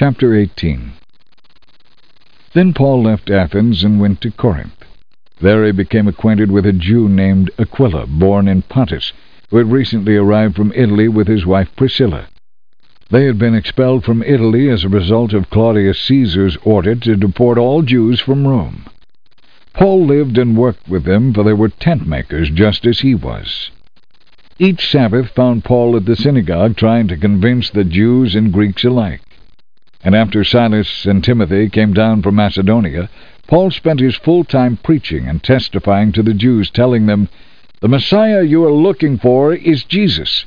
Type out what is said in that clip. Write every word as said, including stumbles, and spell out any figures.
Chapter eighteen. Then Paul left Athens and went to Corinth. There he became acquainted with a Jew named Aquila, born in Pontus, who had recently arrived from Italy with his wife Priscilla. They had been expelled from Italy as a result of Claudius Caesar's order to deport all Jews from Rome. Paul lived and worked with them, for they were tent-makers just as he was. Each Sabbath found Paul at the synagogue trying to convince the Jews and Greeks alike. And after Silas and Timothy came down from Macedonia, Paul spent his full time preaching and testifying to the Jews, telling them, "The Messiah you are looking for is Jesus.